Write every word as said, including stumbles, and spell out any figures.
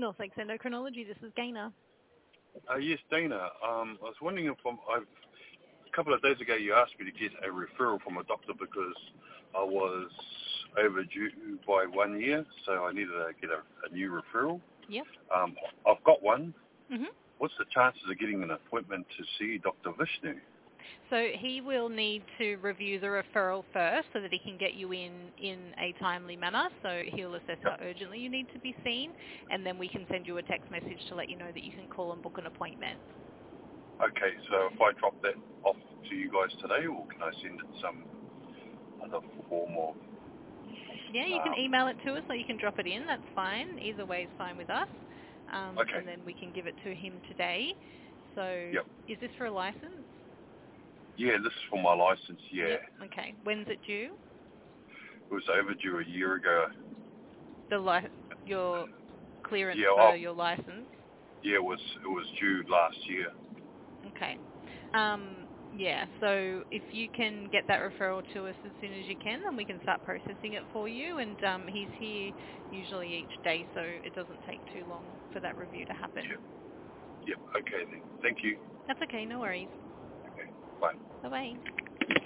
North Lakes Endocrinology, this is Gaynor. Uh, yes, Dana. Um, I was wondering if I'm, I've, a couple of days ago you asked me to get a referral from a doctor because I was overdue by one year, so I needed to get a, a new referral. Yep. Um, I've got one. Mhm. What's the chances of getting an appointment to see Doctor Vishnu? So he will need to review the referral first so that he can get you in in a timely manner. So he'll assess how urgently you need to be seen, and then we can send you a text message to let you know that you can call and book an appointment. Okay, so if I drop that off to you guys today, or can I send it some other form of... Yeah, you can Um, email it to us or you can drop it in. That's fine. Either way is fine with us. Um, okay, and then we can give it to him today. So yep. is this for a license? Yeah, this is for my license, yeah. Yep. Okay. When's it due? It was overdue a year ago. The li- your clearance Yeah, for oh, your license? yeah, it was, it was due last year. Okay. Um, yeah, so if you can get that referral to us as soon as you can, then we can start processing it for you. And um, he's here usually each day, so it doesn't take too long for that review to happen. Yep, yep, okay then. Thank you. That's okay, no worries. Okay, bye. Bye-bye.